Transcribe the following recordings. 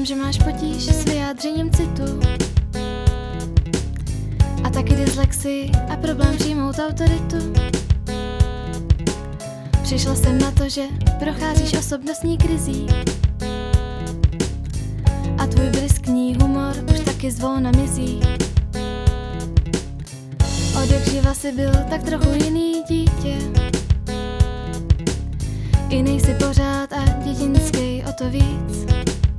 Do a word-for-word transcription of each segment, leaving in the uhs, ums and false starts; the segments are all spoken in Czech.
Vím, že máš potíž s vyjádřením citu a taky dyslexii a problém přijmout autoritu. Přišla jsem na to, že procházíš osobnostní krizí a tvůj briskní humor už taky zvolna mizí. Od jak živa si byl tak trochu jiný dítě, i nejsi pořád a dětinský o to víc.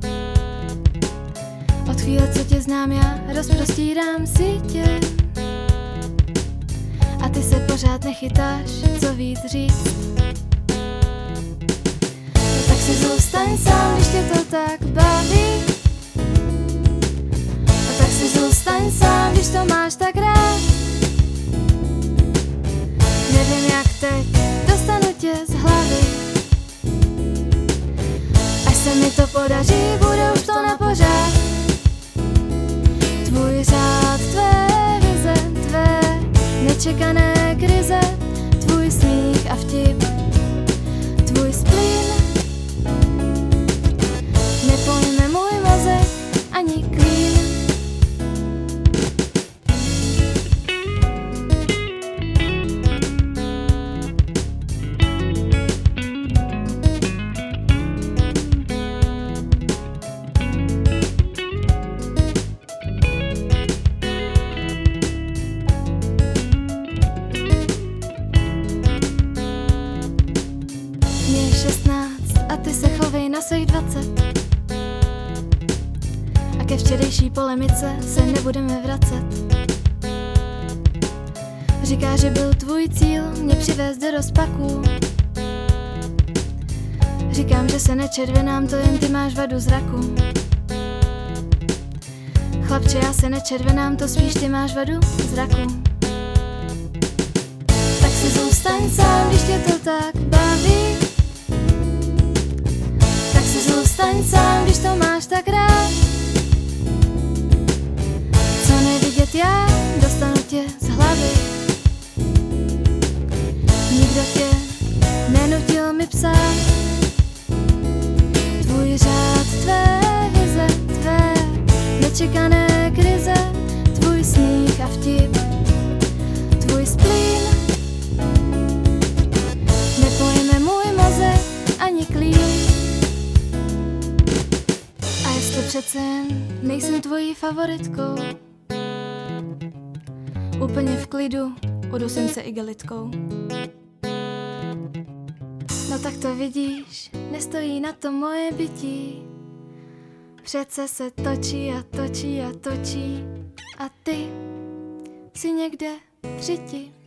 Od chvíle, co tě znám, já rozprostírám sítě a ty se pořád nechytáš, co víc říct. No tak si zůstaň sám, když tě to tak baví. No tak si zůstaň sám, když to máš tak rád. Nevím, jak teď dostanu tě z hlavy. Až se mi to podaří, bude už to na pořád. Tvůj řád, tvé vize, tvé nečekané krize, tvůj smích a vtip, tvůj splín. Nepojme můj mozek ani klín. A ty se chovej na svých dvacet. A ke včerejší polemice se nebudeme vracet. Říká, že byl tvůj cíl mě přivést do rozpaků. Říkám, že se nečervenám, to jen ty máš vadu zraku. Chlapče, já se nečervenám, to spíš ty máš vadu zraku. Tak si zůstaň sám, když tě to tak baví. Zůstaň sám, když to máš tak rád. Co nevidět já, dostanu tě z hlavy. Nikdo tě nenutil mi psát. Tvůj řád, tvé vize, tvé nečekané krize, tvůj smích a vtip, tvůj splín. Nepojme můj mozek ani klín. Přece nejsem tvojí favoritkou. Úplně v klidu udusím se igelitkou. No tak to vidíš, nestojí na to moje bytí. Přece se točí a točí a točí a ty si někde přiti.